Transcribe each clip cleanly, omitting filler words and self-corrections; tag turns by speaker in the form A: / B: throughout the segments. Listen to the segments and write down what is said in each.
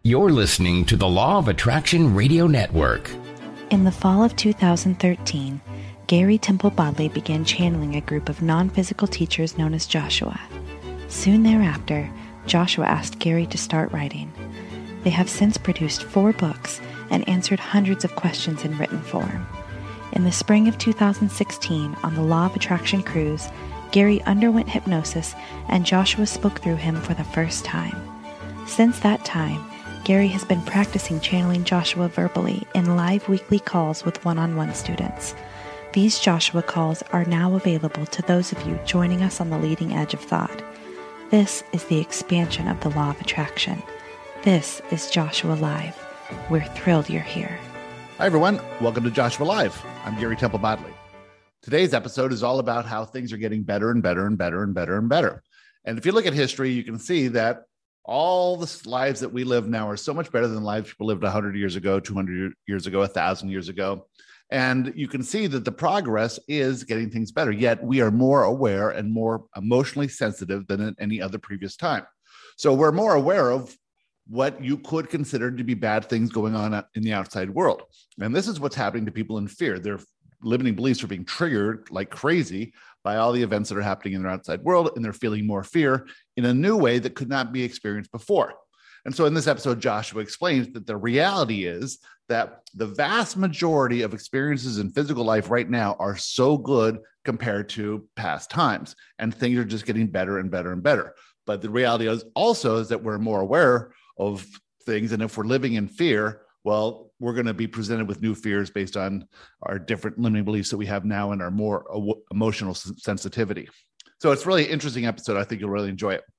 A: You're listening to the Law of Attraction Radio Network.
B: In the fall of 2013, Gary Temple Bodley began channeling a group of non-physical teachers known as Joshua. Soon thereafter, Joshua asked Gary to start writing. They have since produced 4 books and answered hundreds of questions in written form. In the spring of 2016, on the Law of Attraction cruise, Gary underwent hypnosis and Joshua spoke through him for the first time. Since that time, Gary has been practicing channeling Joshua verbally in live weekly calls with one-on-one students. These Joshua calls are now available to those of you joining us on the leading edge of thought. This is the expansion of the Law of Attraction. This is Joshua Live. We're thrilled you're here.
C: Hi, everyone. Welcome to Joshua Live. I'm Gary Temple Bodley. Today's episode is all about how things are getting better and better and better and better and better. And if you look at history, you can see that all the lives that we live now are so much better than lives people lived 100 years ago, 200 years ago, 1,000 years ago. And you can see that the progress is getting things better, yet we are more aware and more emotionally sensitive than at any other previous time. So we're more aware of what you could consider to be bad things going on in the outside world. And this is what's happening to people in fear. Their limiting beliefs are being triggered like crazy by all the events that are happening in their outside world, and they're feeling more fear in a new way that could not be experienced before. And so in this episode, Joshua explains that the reality is that the vast majority of experiences in physical life right now are so good compared to past times, and things are just getting better and better and better. But the reality is also that we're more aware of things, and if we're living in fear, well, we're going to be presented with new fears based on our different limiting beliefs that we have now and our more emotional sensitivity. So it's really an interesting episode. I think you'll really enjoy it.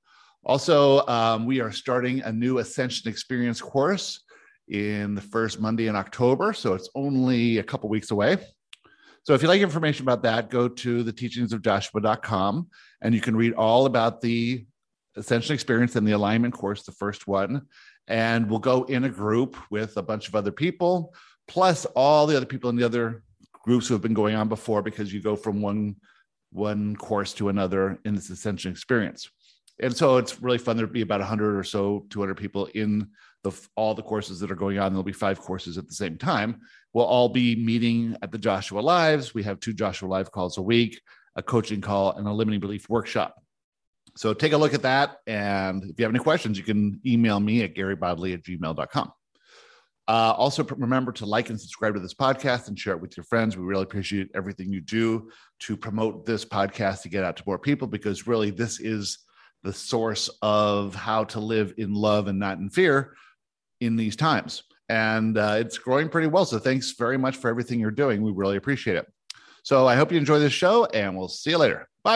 C: Also, we are starting a new Ascension Experience course in the first Monday in October. So it's only a couple weeks away. So if you'd like information about that, go to theteachingsofjoshua.com and you can read all about the Ascension Experience and the alignment course, the first one. And we'll go in a group with a bunch of other people, plus all the other people in the other groups who have been going on before, because you go from one course to another in this Ascension Experience. And so it's really fun. There'll be about 100 or so, 200 people in all the courses that are going on. There'll be 5 courses at the same time. We'll all be meeting at the Joshua Lives. We have 2 Joshua Live calls a week, a coaching call, and a limiting belief workshop. So take a look at that. And if you have any questions, you can email me at garybodley@gmail.com. Also, remember to like and subscribe to this podcast and share it with your friends. We really appreciate everything you do to promote this podcast to get out to more people, because really this is the source of how to live in love and not in fear in these times. And it's growing pretty well. So thanks very much for everything you're doing. We really appreciate it. So I hope you enjoy this show, and we'll see you later. Bye.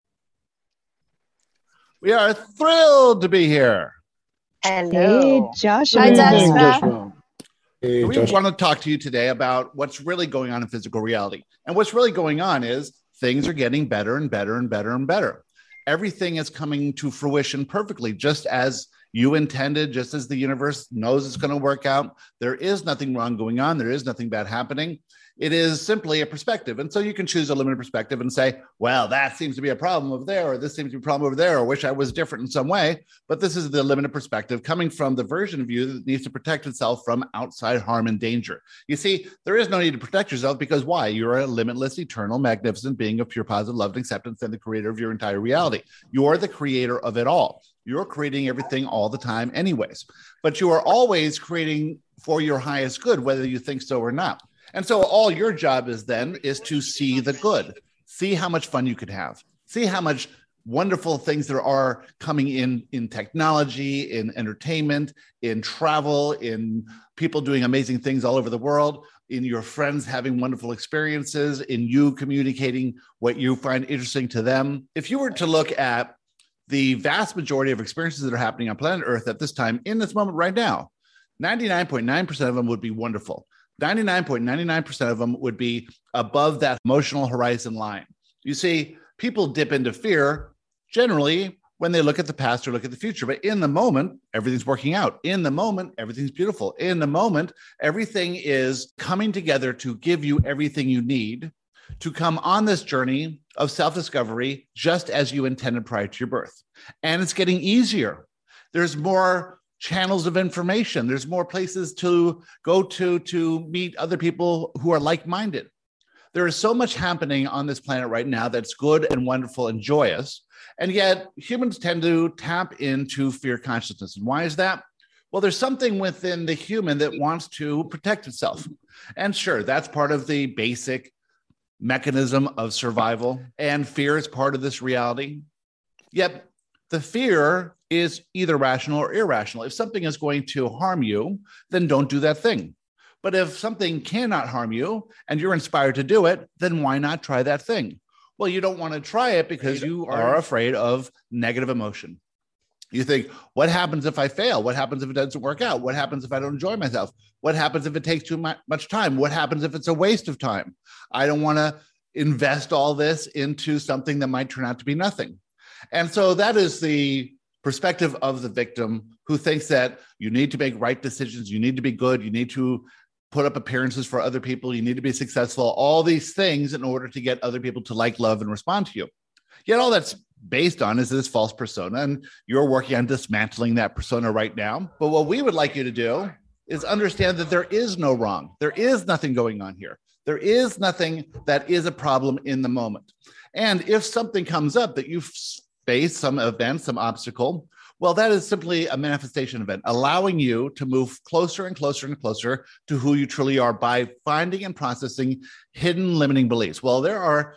C: We are thrilled to be here.
D: Hello.
B: Hey, Joshua.
D: Hi, Joshua.
C: Hey, we want to talk to you today about what's really going on in physical reality. And what's really going on is things are getting better and better and better and better. Everything is coming to fruition perfectly, just as you intended, just as the universe knows it's going to work out. There is nothing wrong going on. There is nothing bad happening. It is simply a perspective. And so you can choose a limited perspective and say, well, that seems to be a problem over there, or this seems to be a problem over there, or wish I was different in some way. But this is the limited perspective coming from the version of you that needs to protect itself from outside harm and danger. You see, there is no need to protect yourself, because why? You're a limitless, eternal, magnificent being of pure positive love and acceptance, and the creator of your entire reality. You're the creator of it all. You're creating everything all the time anyways. But you are always creating for your highest good, whether you think so or not. And so all your job is to see the good, see how much fun you could have, see how much wonderful things there are coming in technology, in entertainment, in travel, in people doing amazing things all over the world, in your friends having wonderful experiences, in you communicating what you find interesting to them. If you were to look at the vast majority of experiences that are happening on planet Earth at this time, in this moment right now, 99.9% of them would be wonderful. 99.99% of them would be above that emotional horizon line. You see, people dip into fear generally when they look at the past or look at the future, but in the moment, everything's working out. In the moment, everything's beautiful. In the moment, everything is coming together to give you everything you need to come on this journey of self-discovery, just as you intended prior to your birth. And it's getting easier. There's more channels of information. There's more places to go to meet other people who are like-minded. There is so much happening on this planet right now that's good and wonderful and joyous. And yet humans tend to tap into fear consciousness. And why is that? Well, there's something within the human that wants to protect itself. And sure, that's part of the basic mechanism of survival. And fear is part of this reality. Yet the fear is either rational or irrational. If something is going to harm you, then don't do that thing. But if something cannot harm you and you're inspired to do it, then why not try that thing? Well, you don't want to try it because you are afraid of negative emotion. You think, what happens if I fail? What happens if it doesn't work out? What happens if I don't enjoy myself? What happens if it takes too much time? What happens if it's a waste of time? I don't want to invest all this into something that might turn out to be nothing. And so that is the perspective of the victim who thinks that you need to make right decisions. You need to be good. You need to put up appearances for other people. You need to be successful, all these things in order to get other people to like, love, and respond to you. Yet all that's based on is this false persona, and you're working on dismantling that persona right now. But what we would like you to do is understand that there is no wrong. There is nothing going on here. There is nothing that is a problem in the moment. And if something comes up that you face, some event, some obstacle, well, that is simply a manifestation event, allowing you to move closer and closer and closer to who you truly are by finding and processing hidden limiting beliefs. Well, there are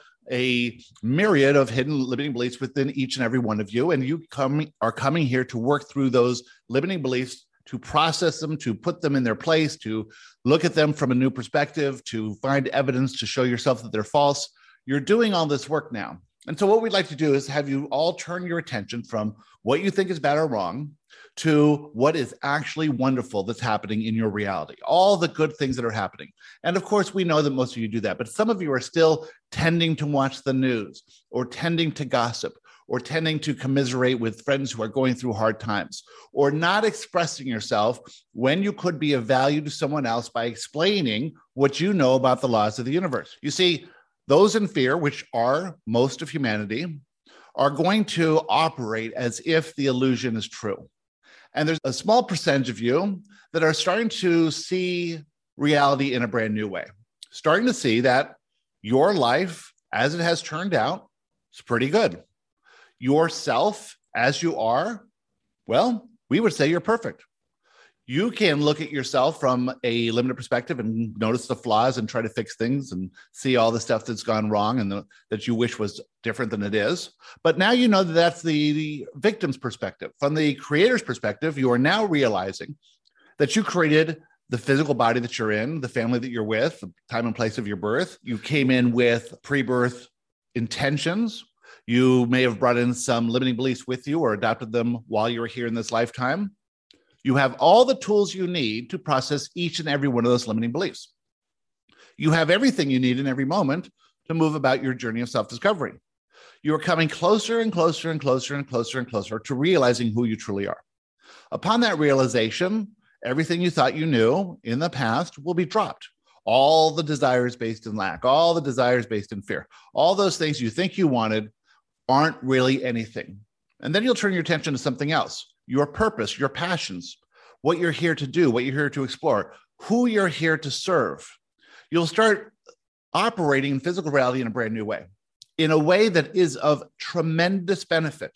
C: a myriad of hidden limiting beliefs within each and every one of you, and you are coming here to work through those limiting beliefs, to process them, to put them in their place, to look at them from a new perspective, to find evidence to show yourself that they're false. You're doing all this work now. And so what we'd like to do is have you all turn your attention from what you think is bad or wrong to what is actually wonderful that's happening in your reality, all the good things that are happening. And of course, we know that most of you do that, but some of you are still tending to watch the news or tending to gossip or tending to commiserate with friends who are going through hard times, or not expressing yourself when you could be of value to someone else by explaining what you know about the laws of the universe. You see, those in fear, which are most of humanity, are going to operate as if the illusion is true. And there's a small percentage of you that are starting to see reality in a brand new way, starting to see that your life, as it has turned out, is pretty good. Yourself, as you are, well, we would say you're perfect. You can look at yourself from a limited perspective and notice the flaws and try to fix things and see all the stuff that's gone wrong and that you wish was different than it is. But now you know that that's the victim's perspective. From the creator's perspective, you are now realizing that you created the physical body that you're in, the family that you're with, the time and place of your birth. You came in with pre-birth intentions. You may have brought in some limiting beliefs with you or adopted them while you were here in this lifetime. You have all the tools you need to process each and every one of those limiting beliefs. You have everything you need in every moment to move about your journey of self-discovery. You are coming closer and closer and closer and closer and closer to realizing who you truly are. Upon that realization, everything you thought you knew in the past will be dropped. All the desires based in lack, all the desires based in fear, all those things you think you wanted aren't really anything. And then you'll turn your attention to something else. Your purpose, your passions, what you're here to do, what you're here to explore, who you're here to serve. You'll start operating in physical reality in a brand new way, in a way that is of tremendous benefit.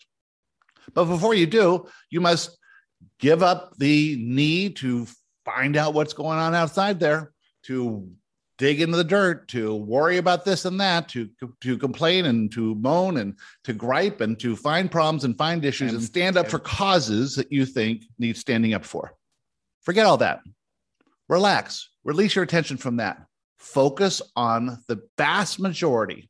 C: But before you do, you must give up the need to find out what's going on outside there, to dig into the dirt, to worry about this and that, to complain and to moan and to gripe and to find problems and find issues and stand up for causes that you think need standing up for. Forget all that. Relax. Release your attention from that. Focus on the vast majority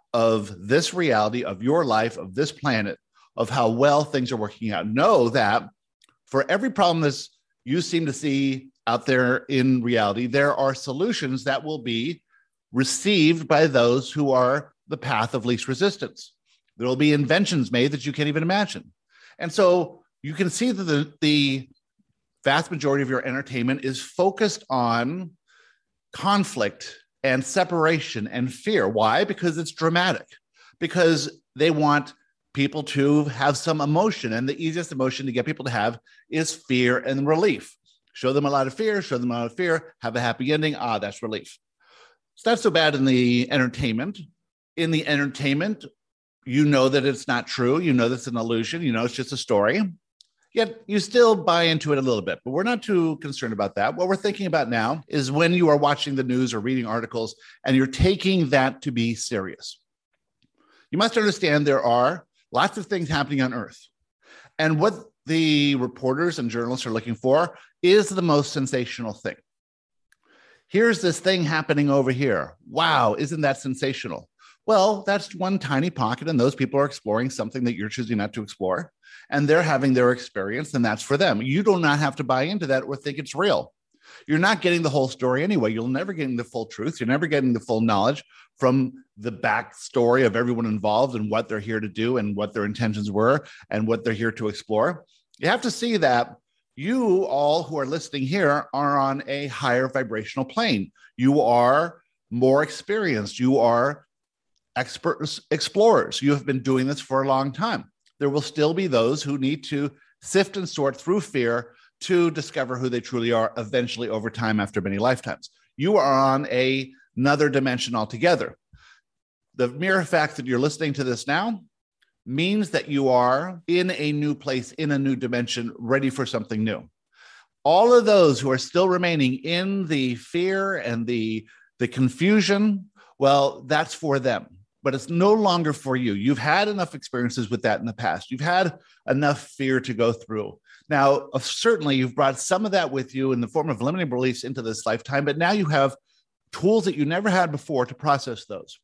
C: of this reality, of your life, of this planet, of how well things are working out. Know that for every problem that you seem to see out there in reality, there are solutions that will be received by those who are the path of least resistance. There will be inventions made that you can't even imagine. And so you can see that the vast majority of your entertainment is focused on conflict and separation and fear. Why? Because it's dramatic. Because they want people to have some emotion. And the easiest emotion to get people to have is fear and relief. Show them a lot of fear, have a happy ending. That's relief. It's not so bad in the entertainment. In the entertainment, you know that it's not true. You know that's an illusion. You know it's just a story. Yet you still buy into it a little bit, but we're not too concerned about that. What we're thinking about now is when you are watching the news or reading articles and you're taking that to be serious. You must understand there are lots of things happening on Earth. And what the reporters and journalists are looking for is the most sensational thing. Here's this thing happening over here. Wow, isn't that sensational? Well, that's one tiny pocket, and those people are exploring something that you're choosing not to explore, and they're having their experience, and that's for them. You do not have to buy into that or think it's real. You're not getting the whole story anyway. You'll never get the full truth. You're never getting the full knowledge from the backstory of everyone involved and what they're here to do and what their intentions were and what they're here to explore. You have to see that you all who are listening here are on a higher vibrational plane. You are more experienced. You are expert explorers. You have been doing this for a long time. There will still be those who need to sift and sort through fear to discover who they truly are eventually over time after many lifetimes. You are on another dimension altogether. The mere fact that you're listening to this now means that you are in a new place, in a new dimension, ready for something new. All of those who are still remaining in the fear and the confusion, well, that's for them. But it's no longer for you. You've had enough experiences with that in the past. You've had enough fear to go through. Now, certainly you've brought some of that with you in the form of limiting beliefs into this lifetime, but now you have tools that you never had before to process those.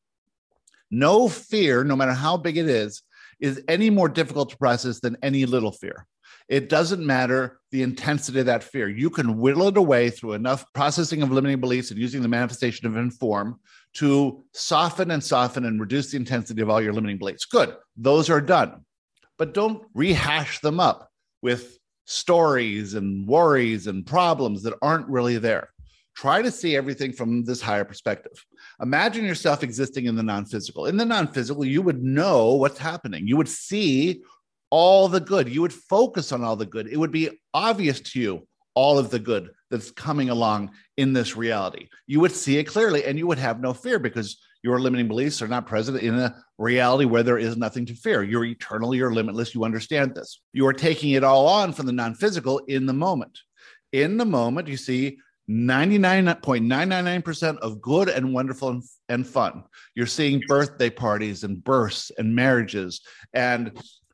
C: No fear, no matter how big it is any more difficult to process than any little fear. It doesn't matter the intensity of that fear. You can whittle it away through enough processing of limiting beliefs and using the manifestation of Inform to soften and reduce the intensity of all your limiting beliefs. Good. Those are done. But don't rehash them up with stories and worries and problems that aren't really there. Try to see everything from this higher perspective. Imagine yourself existing in the non-physical. In the non-physical, you would know what's happening. You would see all the good. You would focus on all the good. It would be obvious to you all of the good that's coming along in this reality. You would see it clearly and you would have no fear because your limiting beliefs are not present in a reality where there is nothing to fear. You're eternal, you're limitless, you understand this. You are taking it all on from the non-physical in the moment. In the moment, you see 99.999% of good and wonderful and fun. You're seeing birthday parties and births and marriages and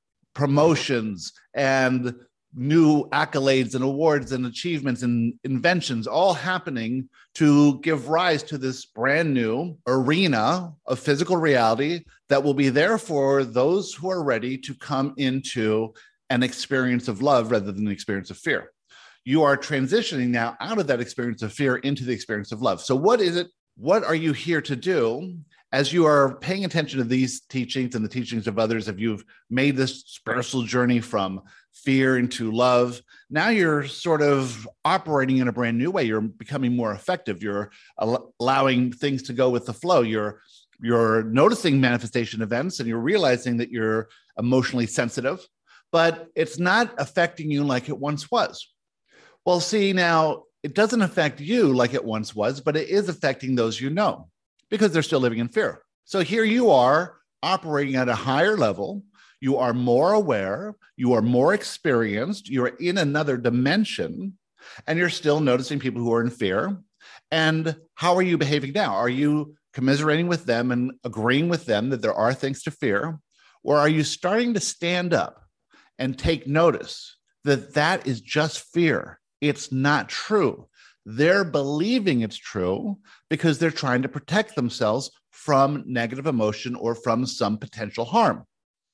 C: promotions and new accolades and awards and achievements and inventions all happening to give rise to this brand new arena of physical reality that will be there for those who are ready to come into an experience of love rather than an experience of fear. You are transitioning now out of that experience of fear into the experience of love. So what is it? What are you here to do as you are paying attention to these teachings and the teachings of others? If you've made this spiritual journey from fear into love, now you're sort of operating in a brand new way. You're becoming more effective. You're allowing things to go with the flow. You're noticing manifestation events and you're realizing that you're emotionally sensitive, but it's not affecting you like it once was. Well, see, now it doesn't affect you like it once was, but it is affecting those you know because they're still living in fear. So here you are operating at a higher level. You are more aware. You are more experienced. You're in another dimension, and you're still noticing people who are in fear. And how are you behaving now? Are you commiserating with them and agreeing with them that there are things to fear? Or are you starting to stand up and take notice that that is just fear? It's not true. They're believing it's true because they're trying to protect themselves from negative emotion or from some potential harm.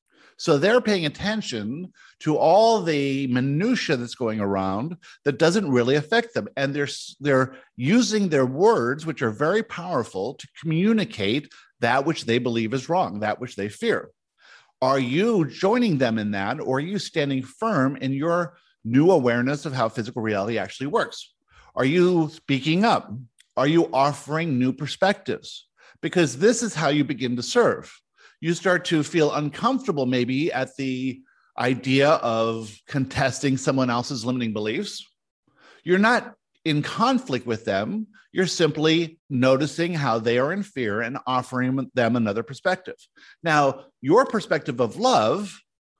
C: So they're paying attention to all the minutia that's going around that doesn't really affect them. And they're using their words, which are very powerful, to communicate that which they believe is wrong, that which they fear. Are you joining them in that, or are you standing firm in your new awareness of how physical reality actually works? Are you speaking up? Are you offering new perspectives? Because this is how you begin to serve. You start to feel uncomfortable maybe at the idea of contesting someone else's limiting beliefs. You're not in conflict with them. You're simply noticing how they are in fear and offering them another perspective. Now, your perspective of love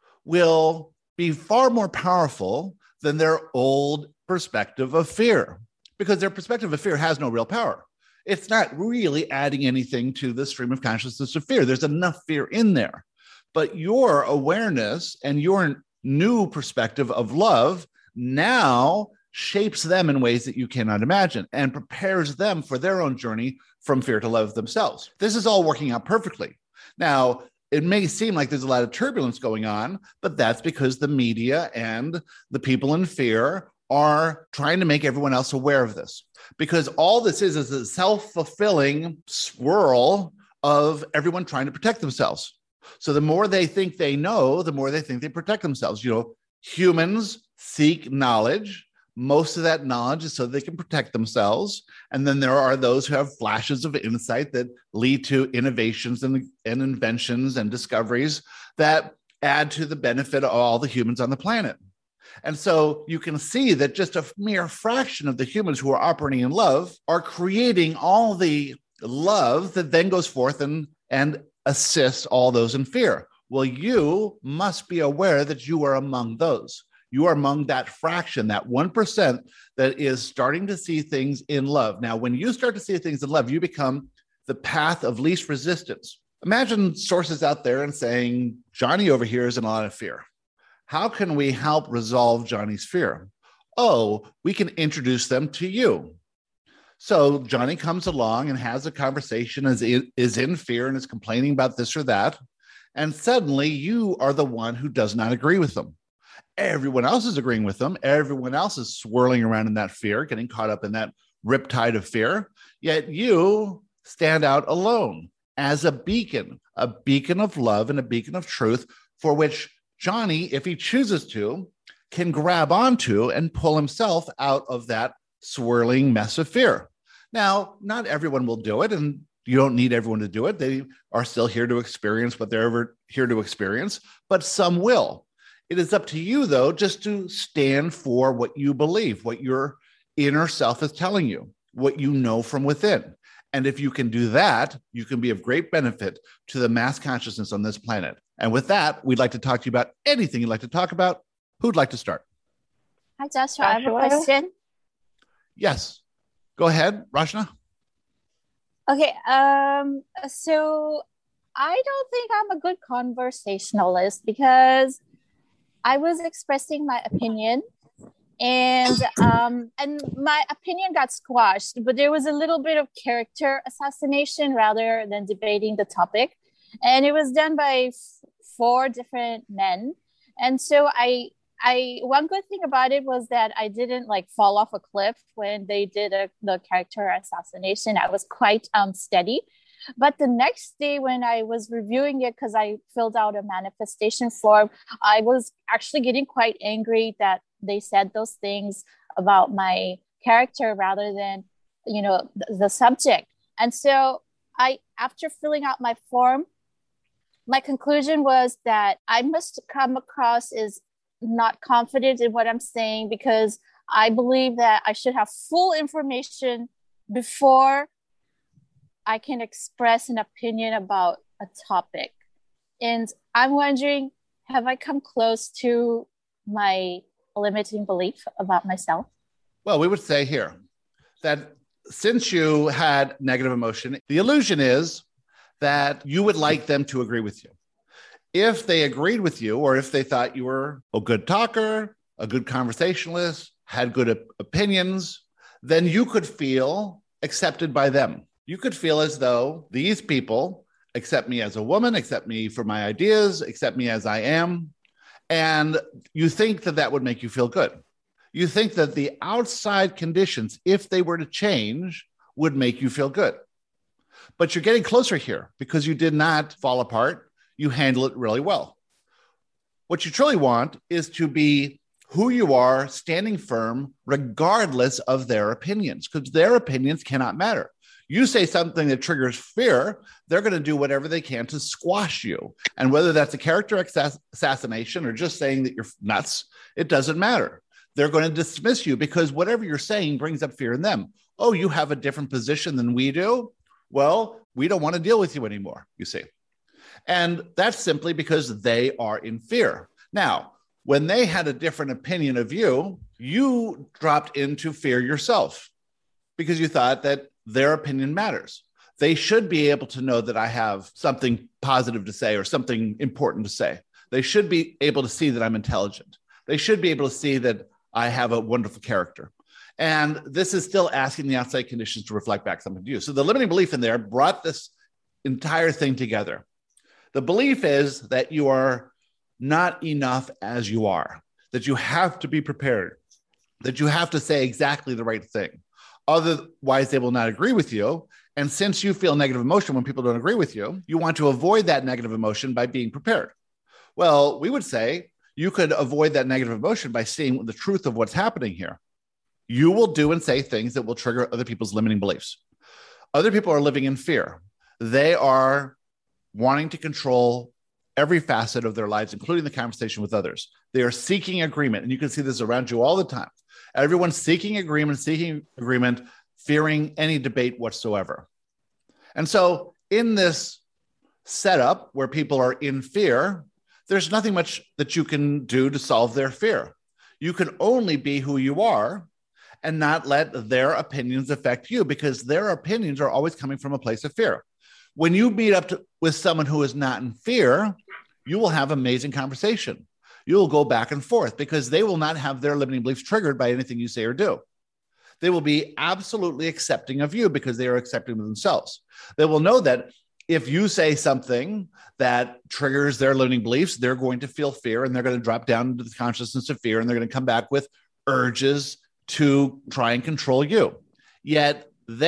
C: will be far more powerful than their old perspective of fear, because their perspective of fear has no real power. It's not really adding anything to the stream of consciousness of fear. There's enough fear in there. But your awareness and your new perspective of love now shapes them in ways that you cannot imagine and prepares them for their own journey from fear to love themselves. This is all working out perfectly. Now, it may seem like there's a lot of turbulence going on, but that's because the media and the people in fear are trying to make everyone else aware of this. Because all this is a self-fulfilling swirl of everyone trying to protect themselves. So the more they think they know, the more they think they protect themselves. Humans seek knowledge. Most of that knowledge is so they can protect themselves. And then there are those who have flashes of insight that lead to innovations and inventions and discoveries that add to the benefit of all the humans on the planet. And so you can see that just a mere fraction of the humans who are operating in love are creating all the love that then goes forth and assists all those in fear. Well, you must be aware that you are among those. You are among that fraction, that 1% that is starting to see things in love. Now, when you start to see things in love, you become the path of least resistance. Imagine sources out there and saying, Johnny over here is in a lot of fear. How can we help resolve Johnny's fear? Oh, we can introduce them to you. So Johnny comes along and has a conversation, is in fear and is complaining about this or that. And suddenly you are the one who does not agree with them. Everyone else is agreeing with them. Everyone else is swirling around in that fear, getting caught up in that riptide of fear. Yet you stand out alone as a beacon of love and a beacon of truth for which Johnny, if he chooses to, can grab onto and pull himself out of that swirling mess of fear. Now, not everyone will do it, and you don't need everyone to do it. They are still here to experience what they're ever here to experience, but some will. It is up to you, though, just to stand for what you believe, what your inner self is telling you, what you know from within. And if you can do that, you can be of great benefit to the mass consciousness on this planet. And with that, we'd like to talk to you about anything you'd like to talk about. Who'd like to start?
E: Hi, Joshua. I have a question.
C: Yes. Go ahead, Rachna.
E: Okay. So I don't think I'm a good conversationalist because I was expressing my opinion and my opinion got squashed, but there was a little bit of character assassination rather than debating the topic. And it was done by 4 different men. And so I one good thing about it was that I didn't fall off a cliff when they did the character assassination. I was quite steady. But the next day when I was reviewing it, because I filled out a manifestation form, I was actually getting quite angry that they said those things about my character rather than, the subject. And so after filling out my form, my conclusion was that I must come across as not confident in what I'm saying because I believe that I should have full information before I can express an opinion about a topic. And I'm wondering, have I come close to my limiting belief about myself?
C: Well, we would say here that since you had negative emotion, the illusion is that you would like them to agree with you. If they agreed with you, or if they thought you were a good talker, a good conversationalist, had good opinions, then you could feel accepted by them. You could feel as though these people accept me as a woman, accept me for my ideas, accept me as I am. And you think that that would make you feel good. You think that the outside conditions, if they were to change, would make you feel good. But you're getting closer here because you did not fall apart. You handle it really well. What you truly want is to be who you are, standing firm, regardless of their opinions, because their opinions cannot matter. You say something that triggers fear, they're going to do whatever they can to squash you. And whether that's a character assassination or just saying that you're nuts, it doesn't matter. They're going to dismiss you because whatever you're saying brings up fear in them. Oh, you have a different position than we do? Well, we don't want to deal with you anymore, you see. And that's simply because they are in fear. Now, when they had a different opinion of you, you dropped into fear yourself because you thought that their opinion matters. They should be able to know that I have something positive to say or something important to say. They should be able to see that I'm intelligent. They should be able to see that I have a wonderful character. And this is still asking the outside conditions to reflect back something to you. So the limiting belief in there brought this entire thing together. The belief is that you are not enough as you are, that you have to be prepared, that you have to say exactly the right thing. Otherwise, they will not agree with you. And since you feel negative emotion when people don't agree with you, you want to avoid that negative emotion by being prepared. Well, we would say you could avoid that negative emotion by seeing the truth of what's happening here. You will do and say things that will trigger other people's limiting beliefs. Other people are living in fear. They are wanting to control every facet of their lives, including the conversation with others. They are seeking agreement. And you can see this around you all the time. Everyone's seeking agreement, fearing any debate whatsoever. And so in this setup where people are in fear, there's nothing much that you can do to solve their fear. You can only be who you are and not let their opinions affect you, because their opinions are always coming from a place of fear. When you meet up with someone who is not in fear, you will have amazing conversation. You will go back and forth because they will not have their limiting beliefs triggered by anything you say or do. They will be absolutely accepting of you because they are accepting of themselves. They will know that if you say something that triggers their limiting beliefs, they're going to feel fear and they're going to drop down into the consciousness of fear and they're going to come back with urges to try and control you. Yet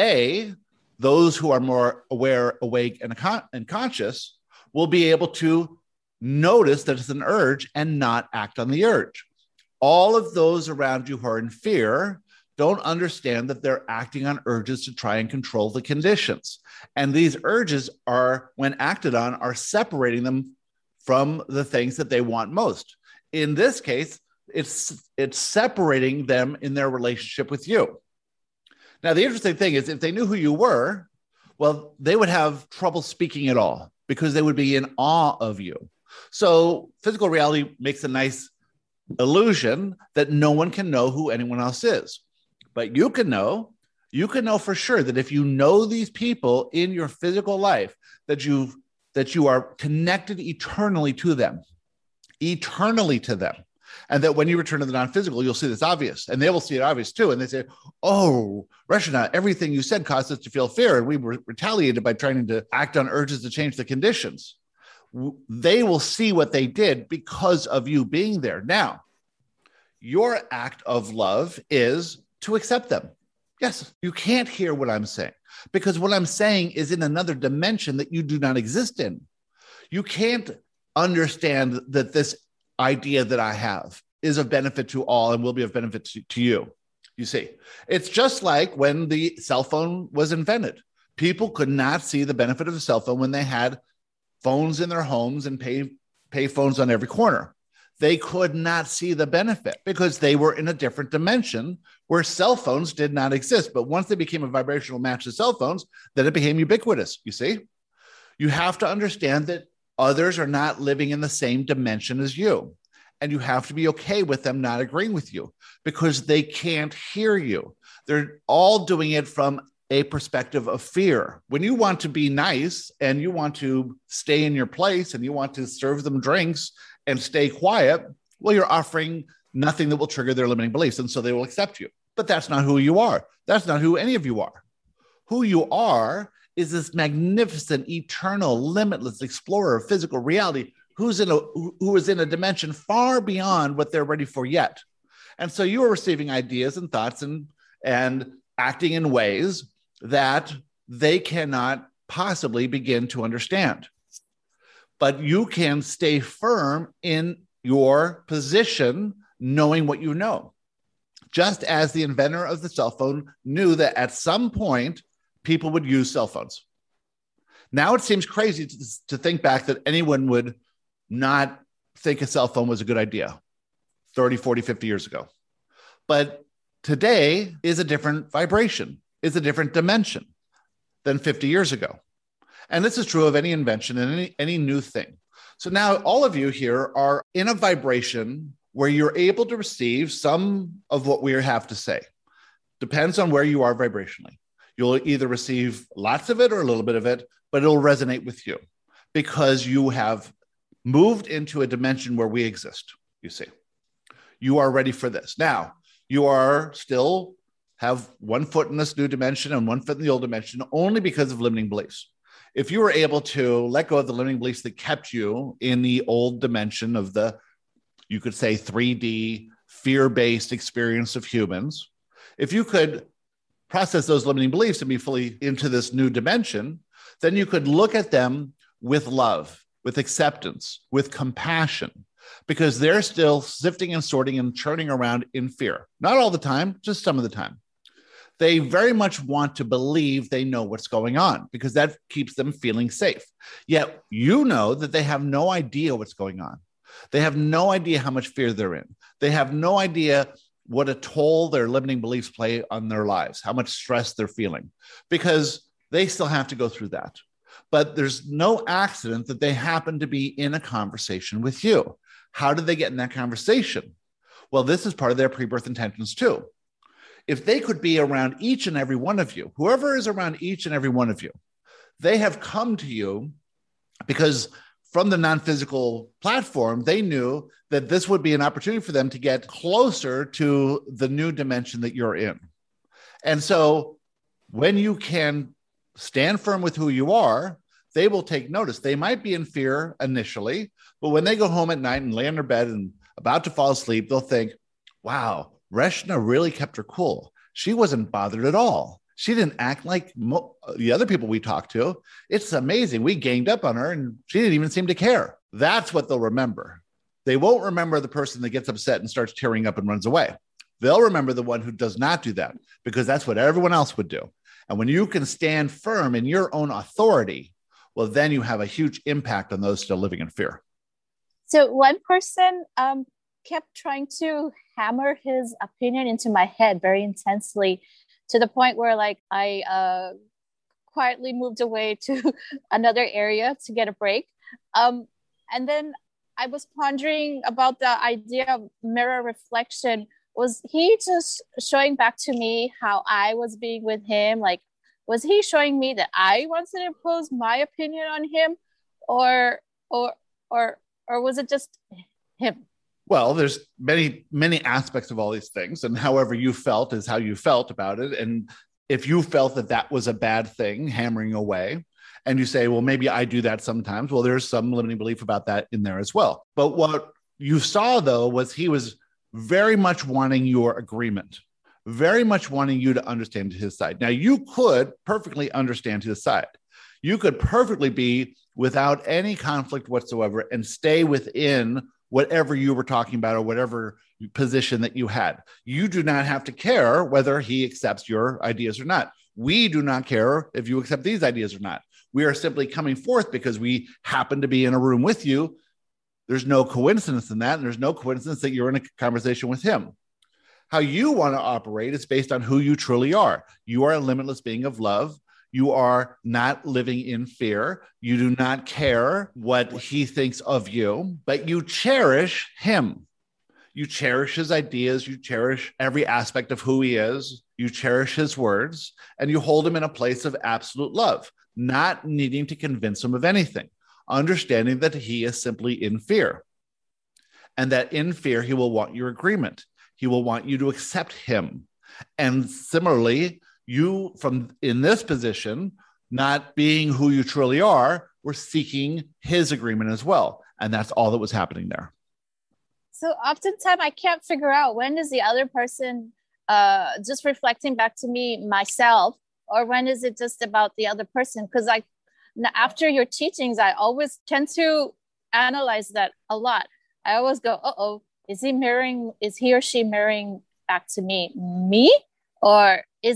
C: those who are more aware, awake, and conscious will be able to notice that it's an urge and not act on the urge. All of those around you who are in fear don't understand that they're acting on urges to try and control the conditions. And these urges are, when acted on, are separating them from the things that they want most. In this case, it's separating them in their relationship with you. Now, the interesting thing is if they knew who you were, well, they would have trouble speaking at all because they would be in awe of you. So physical reality makes a nice illusion that no one can know who anyone else is. But you can know for sure that if you know these people in your physical life, that you are connected eternally to them. And that when you return to the non-physical, you'll see this obvious, and they will see it obvious too. And they say, oh, Reshana, everything you said caused us to feel fear. And we were retaliated by trying to act on urges to change the conditions. They will see what they did because of you being there. Now, your act of love is to accept them. Yes, you can't hear what I'm saying because what I'm saying is in another dimension that you do not exist in. You can't understand that this idea that I have is of benefit to all and will be of benefit to you. You see, it's just like when the cell phone was invented. People could not see the benefit of the cell phone when they had phones in their homes and pay phones on every corner. They could not see the benefit because they were in a different dimension where cell phones did not exist. But once they became a vibrational match to cell phones, then it became ubiquitous. You see, you have to understand that others are not living in the same dimension as you. And you have to be okay with them not agreeing with you because they can't hear you. They're all doing it from a perspective of fear. When you want to be nice and you want to stay in your place and you want to serve them drinks and stay quiet, well, you're offering nothing that will trigger their limiting beliefs. And so they will accept you. But that's not who you are. That's not who any of you are. Who you are is this magnificent, eternal, limitless explorer of physical reality who is in a dimension far beyond what they're ready for yet. And so you are receiving ideas and thoughts and acting in ways that they cannot possibly begin to understand. But you can stay firm in your position, knowing what you know. Just as the inventor of the cell phone knew that at some point, people would use cell phones. Now it seems crazy to think back that anyone would not think a cell phone was a good idea 30, 40, 50 years ago. But today is a different vibration, is a different dimension than 50 years ago. And this is true of any invention and any new thing. So now all of you here are in a vibration where you're able to receive some of what we have to say. Depends on where you are vibrationally. You'll either receive lots of it or a little bit of it, but it'll resonate with you because you have moved into a dimension where we exist, you see. You are ready for this. Now, you are still have one foot in this new dimension and one foot in the old dimension only because of limiting beliefs. If you were able to let go of the limiting beliefs that kept you in the old dimension of the, you could say 3D fear-based experience of humans, if you could process those limiting beliefs and be fully into this new dimension, then you could look at them with love, with acceptance, with compassion, because they're still sifting and sorting and churning around in fear. Not all the time, just some of the time. They very much want to believe they know what's going on because that keeps them feeling safe. Yet you know that they have no idea what's going on. They have no idea how much fear they're in. They have no idea what a toll their limiting beliefs play on their lives, how much stress they're feeling, because they still have to go through that. But there's no accident that they happen to be in a conversation with you. How did they get in that conversation? Well, this is part of their pre-birth intentions too. If they could be around each and every one of you, whoever is around each and every one of you, they have come to you because from the non-physical platform, they knew that this would be an opportunity for them to get closer to the new dimension that you're in. And so when you can stand firm with who you are, they will take notice. They might be in fear initially, but when they go home at night and lay on their bed and about to fall asleep, they'll think, wow, Reshna really kept her cool. She wasn't bothered at all. She didn't act like the other people we talked to. It's amazing. We ganged up on her and she didn't even seem to care. That's what they'll remember. They won't remember the person that gets upset and starts tearing up and runs away. They'll remember the one who does not do that because that's what everyone else would do. And when you can stand firm in your own authority, well, then you have a huge impact on those still living in fear.
E: So one person kept trying to hammer his opinion into my head very intensely to the point where like I quietly moved away to another area to get a break. And then I was pondering about the idea of mirror reflection. Was he just showing back to me how I was being with him? Like, was he showing me that I wanted to impose my opinion on him, or was it just him?
C: Well, there's many aspects of all these things, and however you felt is how you felt about it. And if you felt that that was a bad thing, hammering away, and you say, well, maybe I do that sometimes. Well, there's some limiting belief about that in there as well. But what you saw, though, was he was very much wanting your agreement, very much wanting you to understand his side. Now, you could perfectly understand his side. You could perfectly be without any conflict whatsoever and stay within whatever you were talking about or whatever position that you had. You do not have to care whether he accepts your ideas or not. We do not care if you accept these ideas or not. We are simply coming forth because we happen to be in a room with you. There's no coincidence in that, and there's no coincidence that you're in a conversation with him. How you want to operate is based on who you truly are. You are a limitless being of love. You are not living in fear. You do not care what he thinks of you, but you cherish him. You cherish his ideas. You cherish every aspect of who he is. You cherish his words, and you hold him in a place of absolute love, not needing to convince him of anything, understanding that he is simply in fear, and that in fear, he will want your agreement. He will want you to accept him. And similarly, you from in this position, not being who you truly are, were seeking his agreement as well. And that's all that was happening there.
E: So oftentimes I can't figure out when is the other person just reflecting back to me, myself, or when is it just about the other person? Because after your teachings, I always tend to analyze that a lot. I always go, uh-oh, is he or she mirroring back to me? Or is it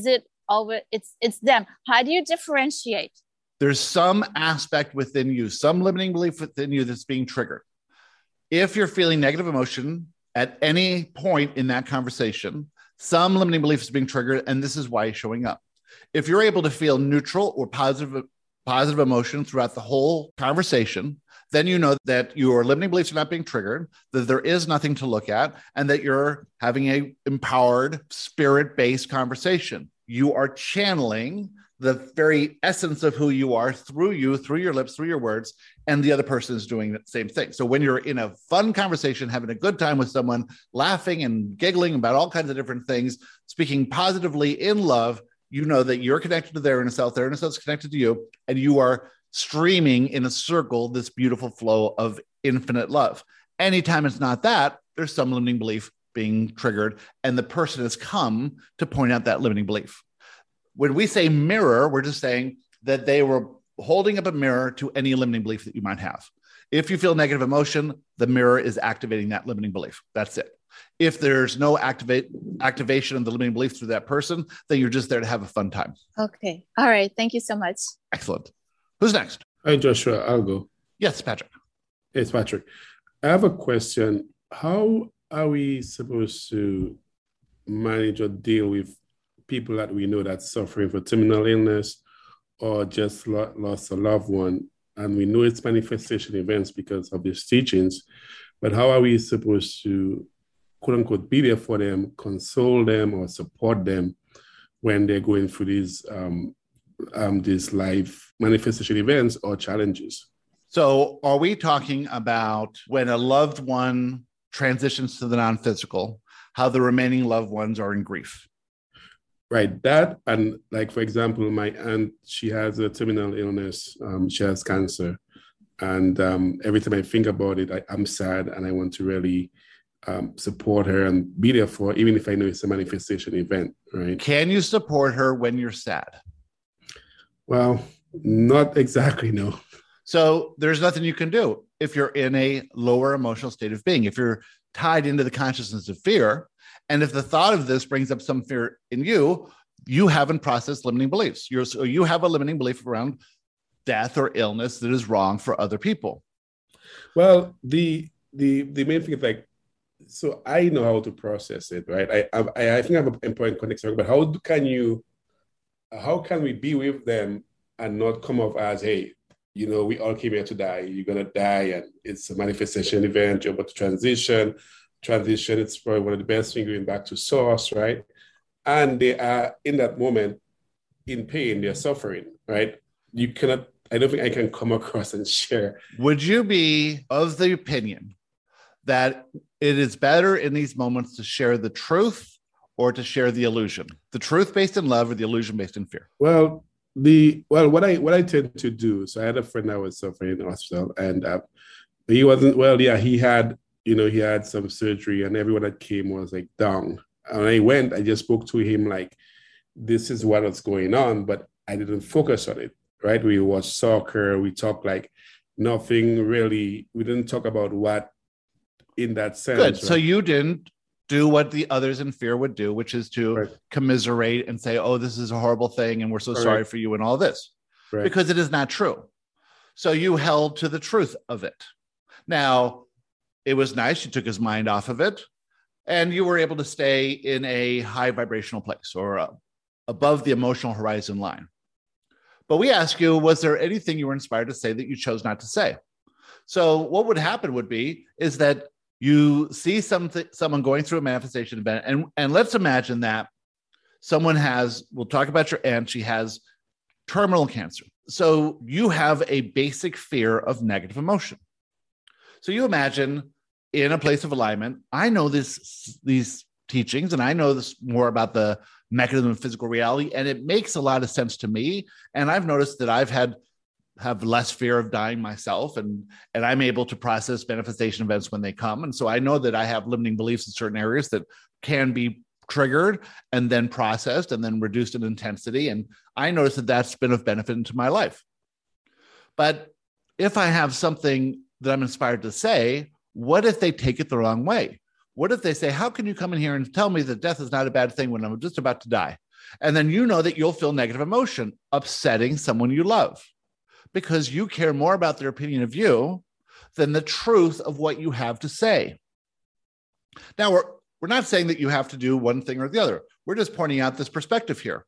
E: always it's them. How do you differentiate?
C: There's some aspect within you, some limiting belief within you that's being triggered. If you're feeling negative emotion at any point in that conversation, some limiting belief is being triggered, and this is why it's showing up. If you're able to feel neutral or positive emotion throughout the whole conversation, then you know that your limiting beliefs are not being triggered, that there is nothing to look at, and that you're having a empowered, spirit-based conversation. You are channeling the very essence of who you are through you, through your lips, through your words, and the other person is doing the same thing. So when you're in a fun conversation, having a good time with someone, laughing and giggling about all kinds of different things, speaking positively in love, you know that you're connected to their inner self is connected to you, and you are streaming in a circle this beautiful flow of infinite love. Anytime it's not that, there's some limiting belief being triggered, and the person has come to point out that limiting belief. When we say mirror, we're just saying that they were holding up a mirror to any limiting belief that you might have. If you feel negative emotion, the mirror is activating that limiting belief. That's it. If there's no activation of the limiting belief through that person, then you're just there to have a fun time.
E: Okay. All right. Thank you so much.
C: Excellent. Who's next?
F: Hi, Joshua. I'll go.
C: Yes, Patrick.
F: It's Patrick. I have a question. How are we supposed to manage or deal with people that we know that's suffering for terminal illness or just lost a loved one, and we know it's manifestation events because of these teachings, but how are we supposed to, quote unquote, be there for them, console them, or support them when they're going through these life manifestation events or challenges?
C: So are we talking about when a loved one transitions to the non-physical, how the remaining loved ones are in grief?
F: Right, that, and like, for example, my aunt, she has a terminal illness. She has cancer. And every time I think about it, I'm sad, and I want to really support her and be there for her, even if I know it's a manifestation event, right?
C: Can you support her when you're sad?
F: Well, not exactly, no.
C: So there's nothing you can do if you're in a lower emotional state of being. If you're tied into the consciousness of fear, and if the thought of this brings up some fear in you, you haven't processed limiting beliefs. You have a limiting belief around death or illness that is wrong for other people.
F: Well, the main thing is, like, so I know how to process it, right? I think I have an important context, but how can we be with them and not come off as, hey, we all came here to die. You're going to die, and it's a manifestation event. You're about to transition. It's probably one of the best things, going back to source, right? And they are in that moment in pain. They're suffering, right? I don't think I can come across and share.
C: Would you be of the opinion that it is better in these moments to share the truth or to share the illusion? The truth based in love or the illusion based in fear?
F: Well, what I tend to do, so I had a friend that was suffering in the hospital, and he wasn't well. Yeah, he had some surgery, and everyone that came was like down. And when I went, I just spoke to him like, this is what's going on, but I didn't focus on it, right? We watched soccer, we talked like nothing really, we didn't talk about what in that sense.
C: Good.
F: Right?
C: So you didn't do what the others in fear would do, which is to commiserate and say, oh, this is a horrible thing, and we're so sorry for you and all this, because it is not true. So you held to the truth of it. Now, it was nice. You took his mind off of it, and you were able to stay in a high vibrational place or above the emotional horizon line. But we ask you, was there anything you were inspired to say that you chose not to say? So what would happen is that you see someone going through a manifestation event, and let's imagine that someone we'll talk about your aunt, she has terminal cancer. So you have a basic fear of negative emotion. So you imagine in a place of alignment, I know these teachings, and I know this more about the mechanism of physical reality, and it makes a lot of sense to me. And I've noticed that I've have less fear of dying myself, and I'm able to process manifestation events when they come. And so I know that I have limiting beliefs in certain areas that can be triggered and then processed and then reduced in intensity. And I notice that that's been of benefit into my life. But if I have something that I'm inspired to say, what if they take it the wrong way? What if they say, how can you come in here and tell me that death is not a bad thing when I'm just about to die? And then you know that you'll feel negative emotion, upsetting someone you love, because you care more about their opinion of you than the truth of what you have to say. Now, we're not saying that you have to do one thing or the other. We're just pointing out this perspective here.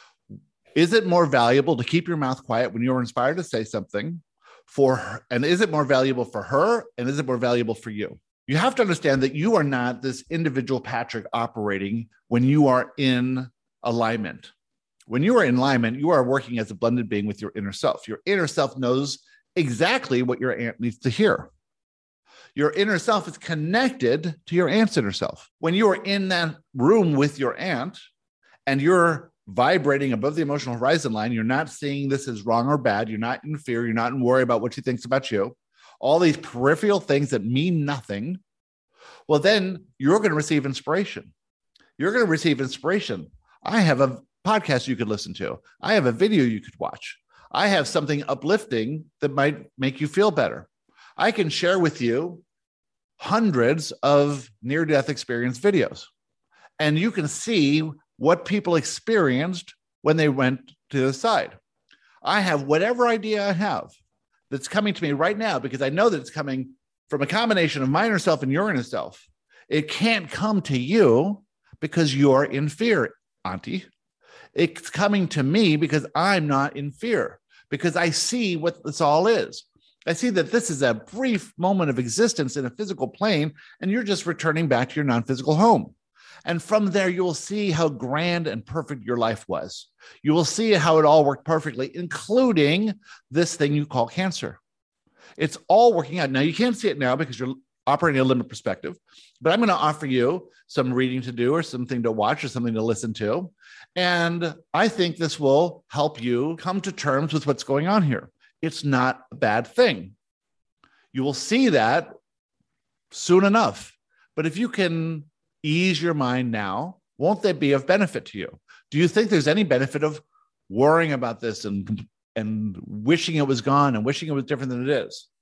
C: Is it more valuable to keep your mouth quiet when you're inspired to say something for her? And is it more valuable for her? And is it more valuable for you? You have to understand that you are not this individual Patrick operating when you are in alignment. When you are in alignment, you are working as a blended being with your inner self. Your inner self knows exactly what your aunt needs to hear. Your inner self is connected to your aunt's inner self. When you are in that room with your aunt and you're vibrating above the emotional horizon line, you're not seeing this as wrong or bad. You're not in fear. You're not in worry about what she thinks about you. All these peripheral things that mean nothing. Well, then you're going to receive inspiration. You're going to receive inspiration. I have a podcast you could listen to. I have a video you could watch. I have something uplifting that might make you feel better. I can share with you hundreds of near-death experience videos, and you can see what people experienced when they went to the side. I have whatever idea I have that's coming to me right now, because I know that it's coming from a combination of my inner self and your inner self. It can't come to you because you're in fear, Auntie. It's coming to me because I'm not in fear, because I see what this all is. I see that this is a brief moment of existence in a physical plane, and you're just returning back to your non-physical home. And from there, you will see how grand and perfect your life was. You will see how it all worked perfectly, including this thing you call cancer. It's all working out. Now, you can't see it now because you're operating a limited perspective, but I'm going to offer you some reading to do or something to watch or something to listen to. And I think this will help you come to terms with what's going on here. It's not a bad thing. You will see that soon enough. But if you can ease your mind now, won't that be of benefit to you? Do you think there's any benefit of worrying about this and wishing it was gone and wishing it was different than it is?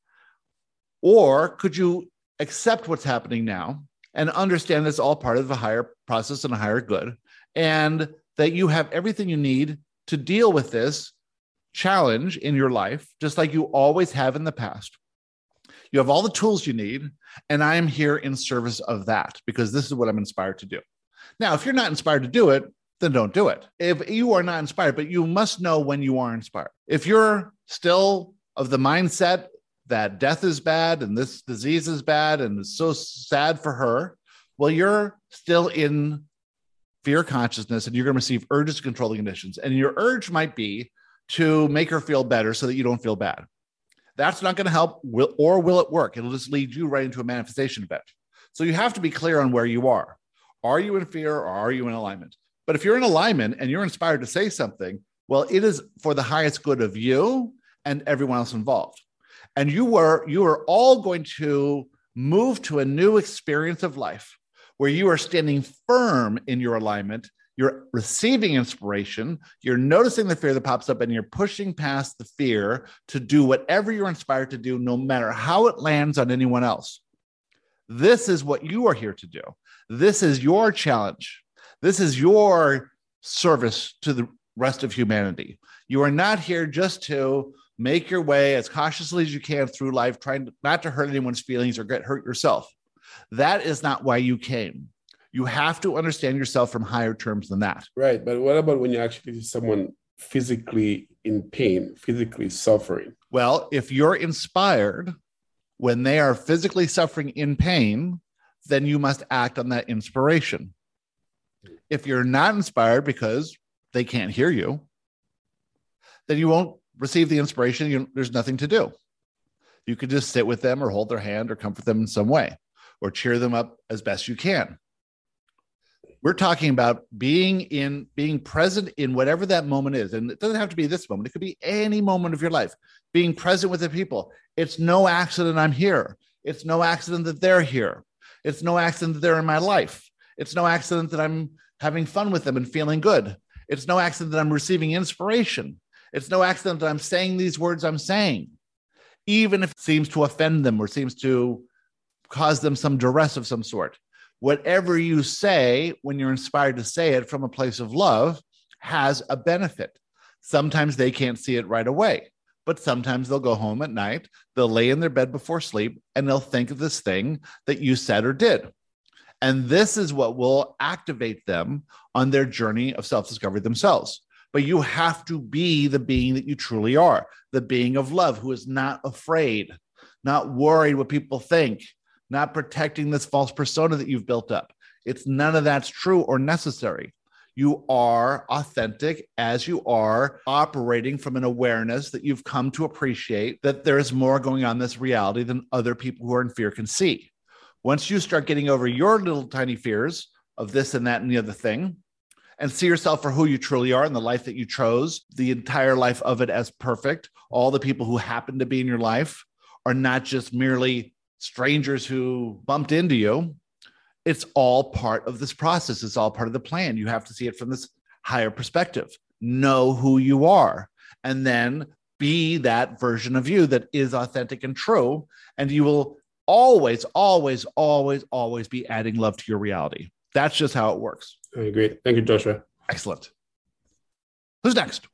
C: Or could you accept what's happening now and understand it's all part of a higher process and a higher good, and that you have everything you need to deal with this challenge in your life, just like you always have in the past? You have all the tools you need, and I am here in service of that because this is what I'm inspired to do. Now, if you're not inspired to do it, then don't do it. If you are not inspired, but you must know when you are inspired. If you're still of the mindset that death is bad and this disease is bad and it's so sad for her, well, you're still in fear consciousness and you're going to receive urges to control the conditions. And your urge might be to make her feel better so that you don't feel bad. That's not going to help, or will it work? It'll just lead you right into a manifestation event. So you have to be clear on where you are. Are you in fear or are you in alignment? But if you're in alignment and you're inspired to say something, well, it is for the highest good of you and everyone else involved. And you are all going to move to a new experience of life where you are standing firm in your alignment. You're receiving inspiration. You're noticing the fear that pops up, and you're pushing past the fear to do whatever you're inspired to do, no matter how it lands on anyone else. This is what you are here to do. This is your challenge. This is your service to the rest of humanity. You are not here just to make your way as cautiously as you can through life, trying not to hurt anyone's feelings or get hurt yourself. That is not why you came. You have to understand yourself from higher terms than that.
F: Right. But what about when you actually see someone physically in pain, physically suffering?
C: Well, if you're inspired when they are physically suffering in pain, then you must act on that inspiration. If you're not inspired because they can't hear you, then you won't receive the inspiration. There's nothing to do. You could just sit with them or hold their hand or comfort them in some way or cheer them up as best you can. We're talking about being present in whatever that moment is. And it doesn't have to be this moment. It could be any moment of your life. Being present with the people. It's no accident I'm here. It's no accident that they're here. It's no accident that they're in my life. It's no accident that I'm having fun with them and feeling good. It's no accident that I'm receiving inspiration. It's no accident that I'm saying these words I'm saying, even if it seems to offend them or seems to cause them some duress of some sort. Whatever you say when you're inspired to say it from a place of love has a benefit. Sometimes they can't see it right away, but sometimes they'll go home at night, they'll lay in their bed before sleep, and they'll think of this thing that you said or did. And this is what will activate them on their journey of self-discovery themselves. But you have to be the being that you truly are, the being of love who is not afraid, not worried what people think, not protecting this false persona that you've built up. It's none of that's true or necessary. You are authentic as you are, operating from an awareness that you've come to appreciate that there is more going on in this reality than other people who are in fear can see. Once you start getting over your little tiny fears of this and that and the other thing, and see yourself for who you truly are and the life that you chose, the entire life of it as perfect, all the people who happen to be in your life are not just merely strangers who bumped into you. It's all part of this process. It's all part of the plan. You have to see it from this higher perspective. Know who you are, and then be that version of you that is authentic and true. And you will always, always, always, always be adding love to your reality. That's just how it works.
F: Great. Thank you, Joshua.
C: Excellent. Who's next?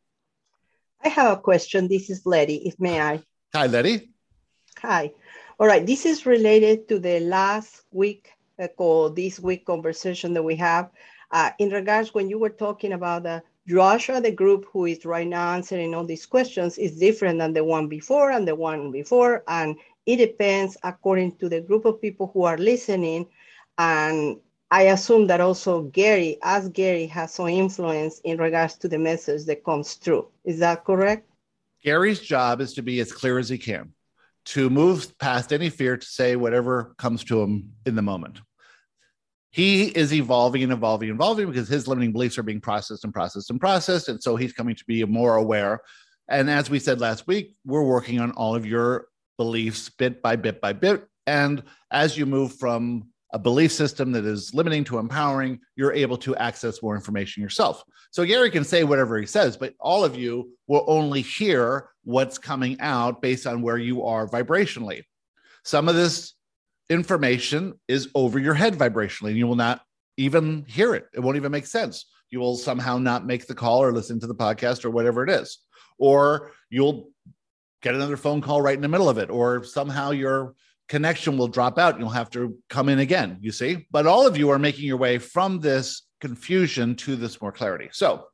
D: I have a question. This is Letty, if may I.
C: Hi, Letty.
D: Hi. All right. This is related to the last week or this week conversation that we have in regards when you were talking about Joshua, the group who is right now answering all these questions is different than the one before and the one before. And it depends according to the group of people who are listening. And I assume that also Gary has some influence in regards to the message that comes through. Is that correct?
C: Gary's job is to be as clear as he can, to move past any fear, to say whatever comes to him in the moment. He is evolving and evolving because his limiting beliefs are being processed. And so he's coming to be more aware. And as we said last week, we're working on all of your beliefs bit by bit by bit. And as you move from a belief system that is limiting to empowering, you're able to access more information yourself. So Gary can say whatever he says, but all of you will only hear what's coming out based on where you are vibrationally. Some of this information is over your head vibrationally, and you will not even hear it. It won't even make sense. You will somehow not make the call or listen to the podcast or whatever it is. Or you'll get another phone call right in the middle of it, or somehow your connection will drop out and you'll have to come in again, you see? But all of you are making your way from this confusion to this more clarity. So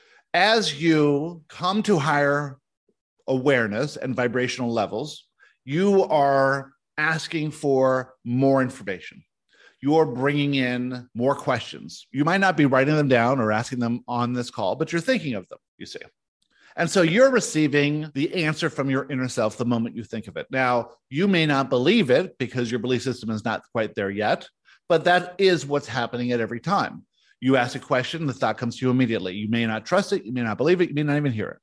C: as you come to higher awareness and vibrational levels, you are asking for more information. You're bringing in more questions. You might not be writing them down or asking them on this call, but you're thinking of them, you see. And so you're receiving the answer from your inner self the moment you think of it. Now, you may not believe it because your belief system is not quite there yet, but that is what's happening at every time. You ask a question, the thought comes to you immediately. You may not trust it, you may not believe it, you may not even hear it.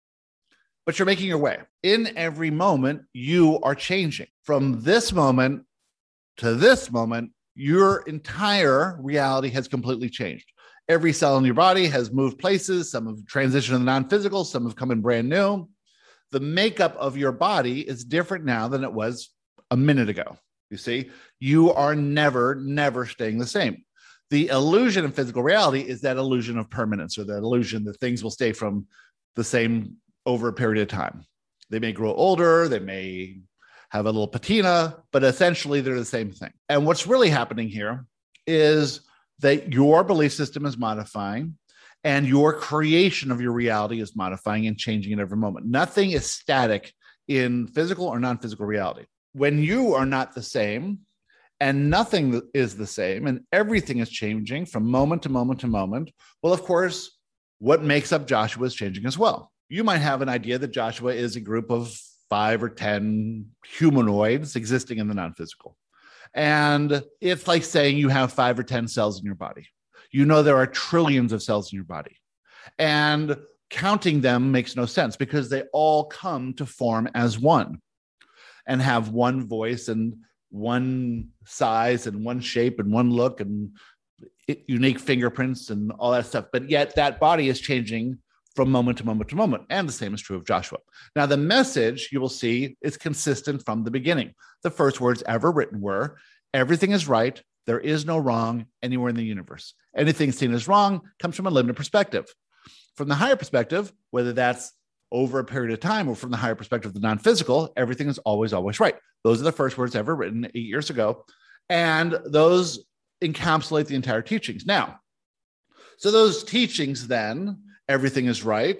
C: But you're making your way. In every moment, you are changing. From this moment to this moment, your entire reality has completely changed. Every cell in your body has moved places. Some have transitioned to the non-physical. Some have come in brand new. The makeup of your body is different now than it was a minute ago. You see, you are never staying the same. The illusion in physical reality is that illusion of permanence, or that illusion that things will stay from the same over a period of time. They may grow older. They may have a little patina, but essentially they're the same thing. And what's really happening here is that your belief system is modifying and your creation of your reality is modifying and changing at every moment. Nothing is static in physical or non-physical reality. When you are not the same and nothing is the same and everything is changing from moment to moment to moment, well, of course, what makes up Joshua is changing as well. You might have an idea that Joshua is a group of 5 or 10 humanoids existing in the non-physical. And it's like saying you have 5 or 10 cells in your body. You know there are trillions of cells in your body. And counting them makes no sense because they all come to form as one and have one voice and one size and one shape and one look and unique fingerprints and all that stuff. But yet that body is changing from moment to moment to moment. And the same is true of Joshua. Now, the message you will see is consistent from the beginning. The first words ever written were, everything is right. There is no wrong anywhere in the universe. Anything seen as wrong comes from a limited perspective. from the higher perspective, whether that's over a period of time or from the higher perspective of the non-physical, everything is always, always right. Those are the first words ever written 8 years ago. And those encapsulate the entire teachings. Now, so those teachings then, everything is right,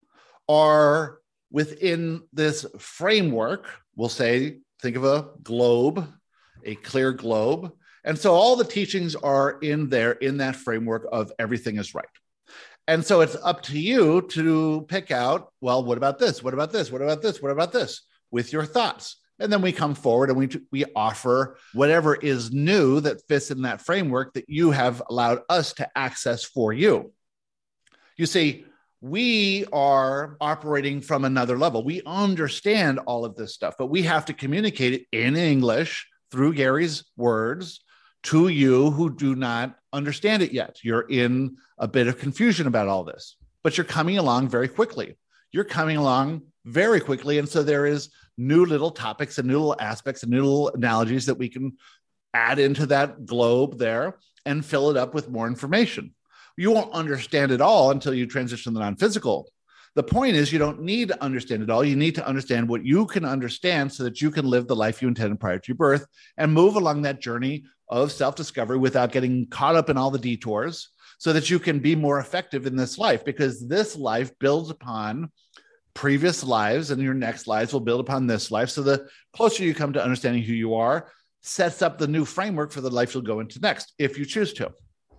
C: are within this framework. We'll say, think of a globe, a clear globe. And so all the teachings are in there, in that framework of everything is right. And so it's up to you to pick out, well, what about this? What about this? What about this? What about this? With your thoughts. And then we come forward and we offer whatever is new that fits in that framework that you have allowed us to access for you. You see, we are operating from another level. We understand all of this stuff, but we have to communicate it in English through Gary's words to you who do not understand it yet. You're in a bit of confusion about all this, but you're coming along very quickly. You're coming along very quickly. And so there is new little topics and new little aspects and new little analogies that we can add into that globe there and fill it up with more information. You won't understand it all until you transition to the non-physical. The point is, you don't need to understand it all. You need to understand what you can understand so that you can live the life you intended prior to your birth and move along that journey of self-discovery without getting caught up in all the detours, so that you can be more effective in this life, because this life builds upon previous lives and your next lives will build upon this life. So the closer you come to understanding who you are, sets up the new framework for the life you'll go into next, if you choose to.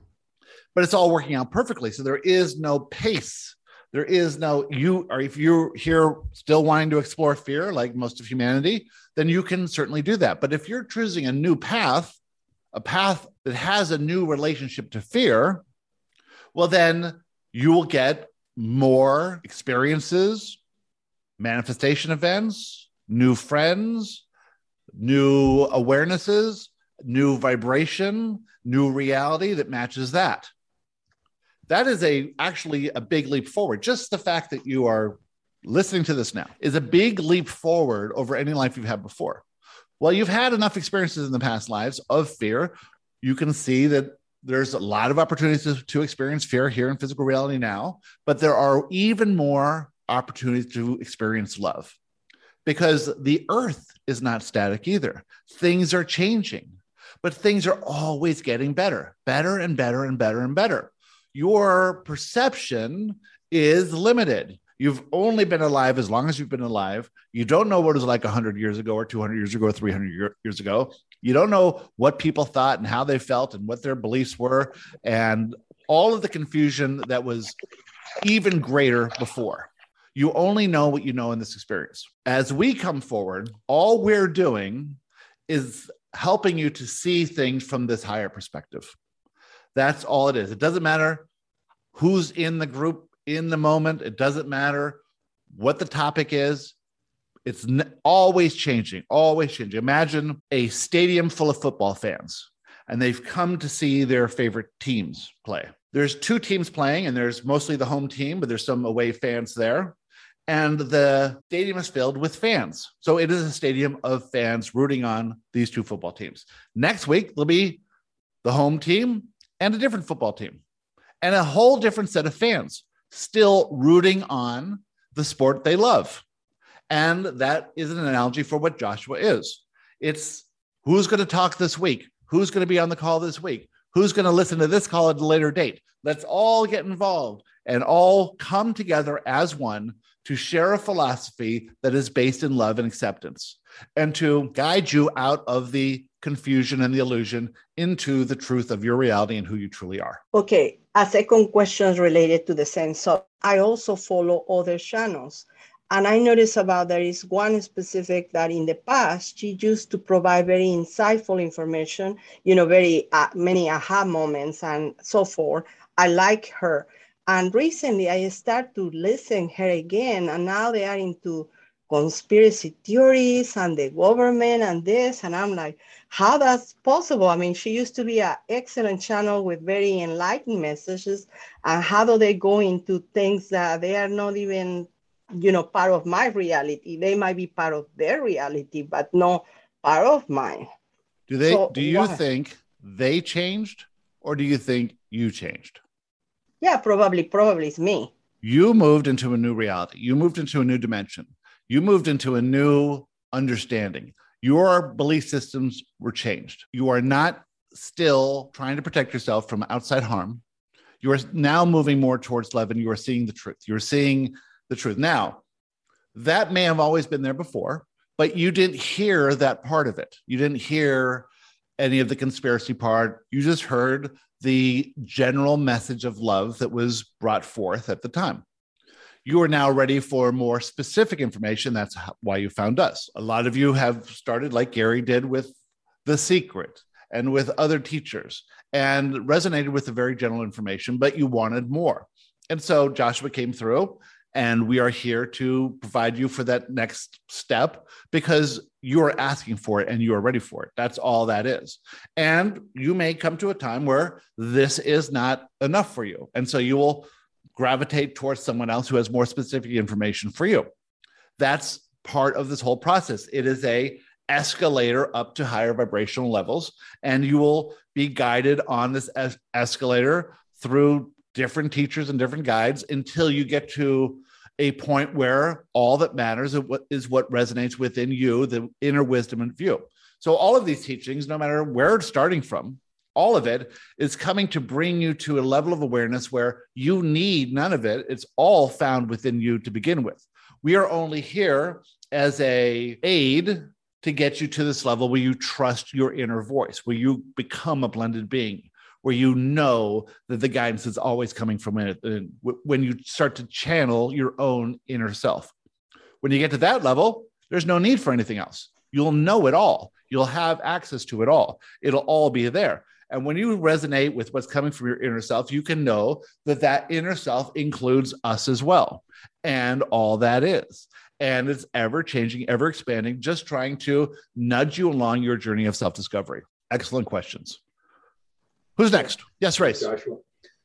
C: But it's all working out perfectly. So there is no pace. There is no if you're here still wanting to explore fear, like most of humanity, then you can certainly do that. But if you're choosing a new path, a path that has a new relationship to fear, well, then you will get more experiences, manifestation events, new friends, new awarenesses, new vibration, new reality that matches that. That is actually a big leap forward. Just the fact that you are listening to this now is a big leap forward over any life you've had before. Well, you've had enough experiences in the past lives of fear. You can see that there's a lot of opportunities to experience fear here in physical reality now, but there are even more opportunities to experience love, because the earth is not static either. Things are changing, but things are always getting better, better and better and better and better. Your perception is limited. You've only been alive as long as you've been alive. You don't know what it was like 100 years ago or 200 years ago or 300 years ago. You don't know what people thought and how they felt and what their beliefs were and all of the confusion that was even greater before. You only know what you know in this experience. As we come forward, all we're doing is helping you to see things from this higher perspective. That's all it is. It doesn't matter who's in the group in the moment. It doesn't matter what the topic is. It's always changing, always changing. Imagine a stadium full of football fans, and they've come to see their favorite teams play. There's two teams playing, and there's mostly the home team, but there's some away fans there. And the stadium is filled with fans. So it is a stadium of fans rooting on these two football teams. Next week, there'll be the home team and a different football team and a whole different set of fans still rooting on the sport they love. And that is an analogy for what Joshua is. It's who's going to talk this week? Who's going to be on the call this week? Who's going to listen to this call at a later date? Let's all get involved and all come together as one to share a philosophy that is based in love and acceptance, and to guide you out of the confusion and the illusion into the truth of your reality and who you truly are.
D: Okay, a second question related to the same. So I also follow other channels. And I noticed about there is one specific that in the past, she used to provide very insightful information, very many aha moments and so forth. I like her. And recently I started to listen her again, and now they are into conspiracy theories and the government and this. And I'm like, how that's possible? I mean, she used to be an excellent channel with very enlightened messages. And how do they go into things that they are not even, part of my reality? They might be part of their reality, but not part of mine.
C: Do you think they changed, or do you think you changed?
D: Yeah, probably it's me.
C: You moved into a new reality. You moved into a new dimension. You moved into a new understanding. Your belief systems were changed. You are not still trying to protect yourself from outside harm. You are now moving more towards love, and you are seeing the truth. You're seeing the truth. Now, that may have always been there before, but you didn't hear that part of it. You didn't hear any of the conspiracy part. You just heard the general message of love that was brought forth at the time. You are now ready for more specific information. That's why you found us. A lot of you have started like Gary did with The Secret and with other teachers and resonated with the very general information, but you wanted more. And so Joshua came through, and we are here to provide you for that next step because you are asking for it and you are ready for it. That's all that is. And you may come to a time where this is not enough for you. And so you will gravitate towards someone else who has more specific information for you. That's part of this whole process. It is a escalator up to higher vibrational levels, and you will be guided on this escalator through different teachers and different guides until you get to a point where all that matters is what resonates within you, the inner wisdom and view. So all of these teachings, no matter where it's starting from, all of it is coming to bring you to a level of awareness where you need none of it. It's all found within you to begin with. We are only here as an aid to get you to this level where you trust your inner voice, where you become a blended being, where you know that the guidance is always coming from it. And when you start to channel your own inner self. When you get to that level, there's no need for anything else. You'll know it all. You'll have access to it all. It'll all be there. And when you resonate with what's coming from your inner self, you can know that that inner self includes us as well, and all that is. And it's ever changing, ever expanding, just trying to nudge you along your journey of self-discovery. Excellent questions. Who's next? Yes, Race.
G: Joshua.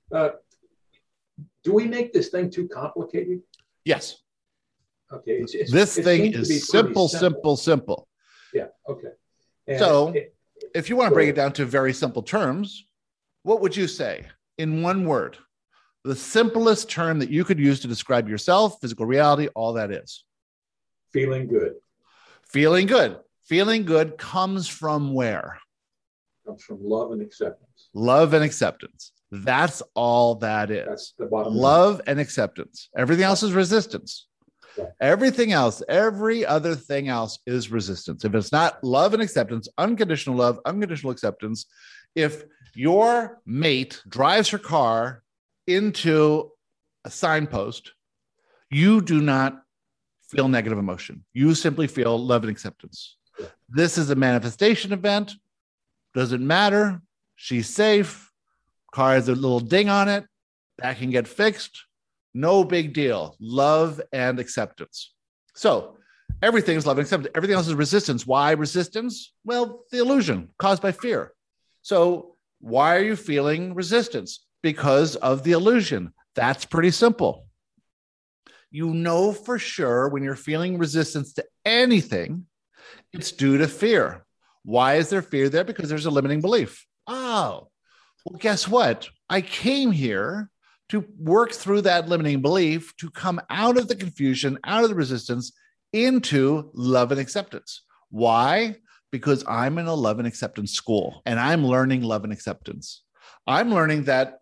G: Do we make this thing too complicated?
C: Yes.
G: Okay.
C: This thing is simple.
G: Yeah. Okay. And
C: so if you want to break it down to very simple terms, what would you say in one word? The simplest term that you could use to describe yourself, physical reality, all that is.
G: Feeling good.
C: Feeling good. Feeling good comes from where?
G: Comes from love and acceptance.
C: Love and acceptance. That's all that is.
G: That's the bottom line.
C: Love and acceptance. Everything else is resistance.
G: Right.
C: Everything else, every other thing else is resistance. If it's not love and acceptance, unconditional love, unconditional acceptance, if your mate drives her car into a signpost, you do not feel negative emotion. You simply feel love and acceptance.
G: Yeah.
C: This is a manifestation event. Doesn't matter. She's safe. Car has a little ding on it. That can get fixed. No big deal. Love and acceptance. So everything is love and acceptance. Everything else is resistance. Why resistance? Well, the illusion caused by fear. So why are you feeling resistance? Because of the illusion. That's pretty simple. You know for sure when you're feeling resistance to anything, it's due to fear. Why is there fear there? Because there's a limiting belief. Oh, well, guess what? I came here to work through that limiting belief, to come out of the confusion, out of the resistance, into love and acceptance. Why? Because I'm in a love and acceptance school, and I'm learning love and acceptance. I'm learning that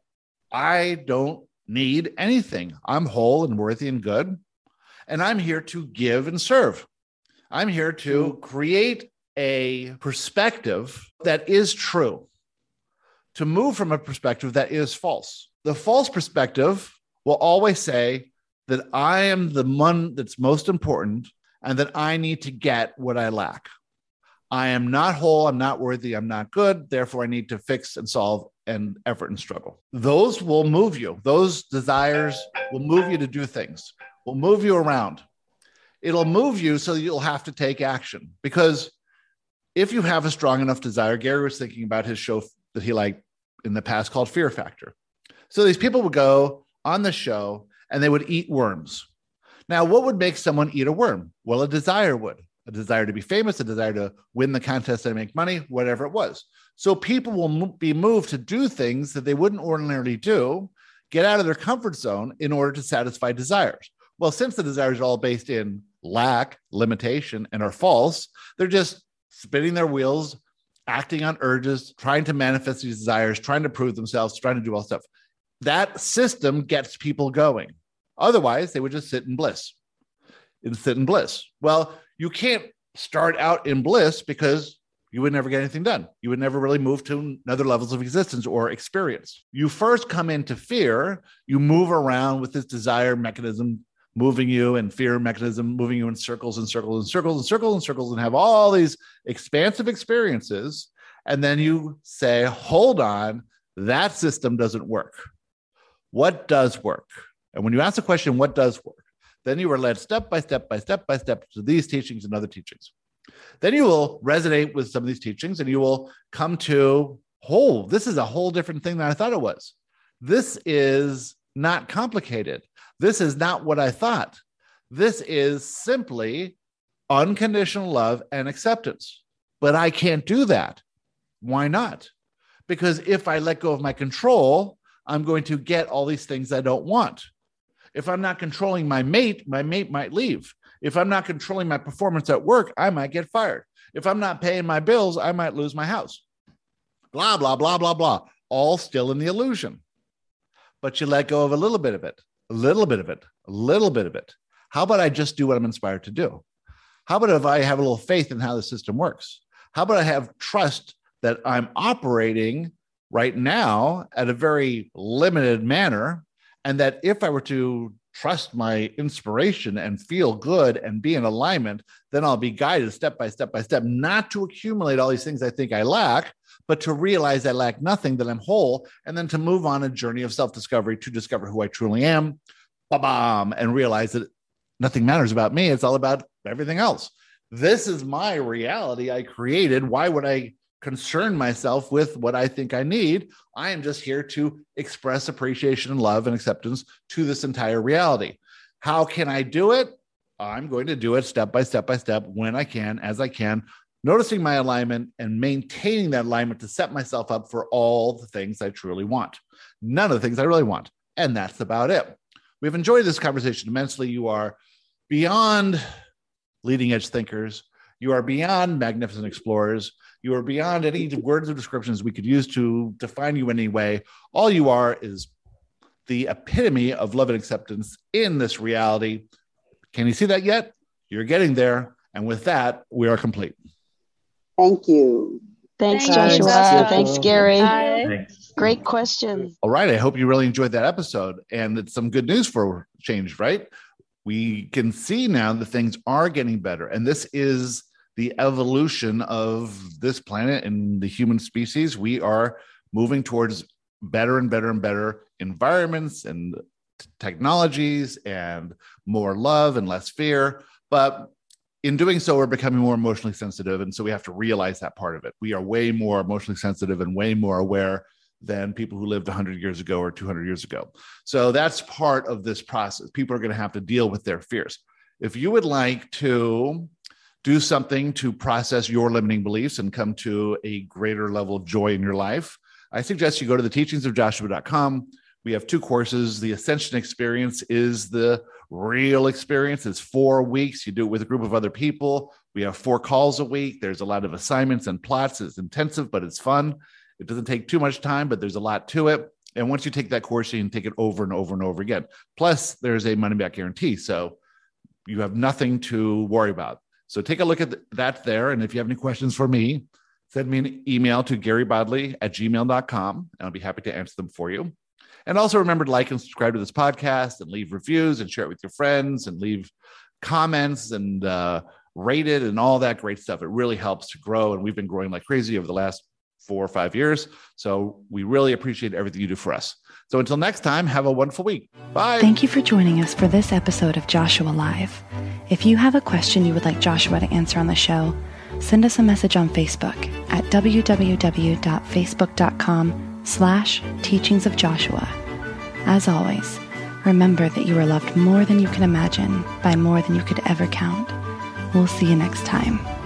C: I don't need anything. I'm whole and worthy and good, and I'm here to give and serve. I'm here to create a perspective that is true, to move from a perspective that is false. The false perspective will always say that I am the one that's most important and that I need to get what I lack. I am not whole, I'm not worthy, I'm not good, therefore I need to fix and solve and effort and struggle. Those will move you. Those desires will move you to do things, will move you around. It'll move you so you'll have to take action. Because if you have a strong enough desire, Gary was thinking about his show that he liked in the past called Fear Factor. So these people would go on the show and they would eat worms. Now, what would make someone eat a worm? Well, a desire would. A desire to be famous, a desire to win the contest and make money, whatever it was. So people will be moved to do things that they wouldn't ordinarily do, get out of their comfort zone in order to satisfy desires. Well, since the desires are all based in lack, limitation, and are false, they're just spinning their wheels, acting on urges, trying to manifest these desires, trying to prove themselves, trying to do all stuff. That system gets people going. Otherwise, they would just sit in bliss. Well, you can't start out in bliss because you would never get anything done. You would never really move to other levels of existence or experience. You first come into fear. You move around with this desire mechanism moving you, and fear mechanism moving you in circles and circles and circles and circles and circles, and have all these expansive experiences. And then you say, hold on, that system doesn't work. What does work? And when you ask the question, what does work? Then you are led step by step to these teachings and other teachings. Then you will resonate with some of these teachings, and you will come to, oh, this is a whole different thing than I thought it was. This is not complicated. This is not what I thought. This is simply unconditional love and acceptance. But I can't do that. Why not? Because if I let go of my control, I'm going to get all these things I don't want. If I'm not controlling my mate might leave. If I'm not controlling my performance at work, I might get fired. If I'm not paying my bills, I might lose my house. Blah, blah, blah, blah, blah. All still in the illusion. But you let go of a little bit of it, a little bit of it, a little bit of it. How about I just do what I'm inspired to do? How about if I have a little faith in how the system works? How about I have trust that I'm operating right now at a very limited manner, and that if I were to trust my inspiration and feel good and be in alignment, then I'll be guided step by step by step, not to accumulate all these things I think I lack, but to realize I lack nothing, that I'm whole, and then to move on a journey of self-discovery to discover who I truly am, and realize that nothing matters about me. It's all about everything else. This is my reality I created. Why would I concern myself with what I think I need? I am just here to express appreciation and love and acceptance to this entire reality. How can I do it? I'm going to do it step by step by step, when I can, as I can, noticing my alignment and maintaining that alignment to set myself up for all the things I truly want. None of the things I really want. And that's about it. We've enjoyed this conversation immensely. You are beyond leading edge thinkers. You are beyond magnificent explorers. You are beyond any words or descriptions we could use to define you in any way. All you are is the epitome of love and acceptance in this reality. Can you see that yet? You're getting there. And with that, we are complete.
H: Thank you.
I: Thanks,
E: Thanks,
I: Joshua.
E: Joshua.
I: Thanks, Gary.
G: Thanks.
I: Great questions.
C: All right. I hope you really enjoyed that episode. And it's some good news for change, right? We can see now that things are getting better. And this is the evolution of this planet and the human species. We are moving towards better and better and better environments and technologies and more love and less fear. But in doing so, we're becoming more emotionally sensitive. And so we have to realize that part of it. We are way more emotionally sensitive and way more aware than people who lived 100 years ago or 200 years ago. So that's part of this process. People are going to have to deal with their fears. If you would like to do something to process your limiting beliefs and come to a greater level of joy in your life, I suggest you go to theteachingsofjoshua.com. We have 2 courses. The Ascension Experience is the real experience. It's 4 weeks. You do it with a group of other people. We have 4 calls a week. There's a lot of assignments and plots. It's intensive, but it's fun. It doesn't take too much time, but there's a lot to it. And once you take that course, you can take it over and over and over again. Plus, there's a money-back guarantee. So you have nothing to worry about. So take a look at that there. And if you have any questions for me, send me an email to garybodley@gmail.com, and I'll be happy to answer them for you. And also remember to like and subscribe to this podcast and leave reviews and share it with your friends and leave comments and rate it and all that great stuff. It really helps to grow. And we've been growing like crazy over the last 4 or 5 years. So we really appreciate everything you do for us. So until next time, have a wonderful week. Bye.
B: Thank you for joining us for this episode of Joshua Live. If you have a question you would like Joshua to answer on the show, send us a message on Facebook at www.facebook.com/teachingsofjoshua. As always, remember that you are loved more than you can imagine by more than you could ever count. We'll see you next time.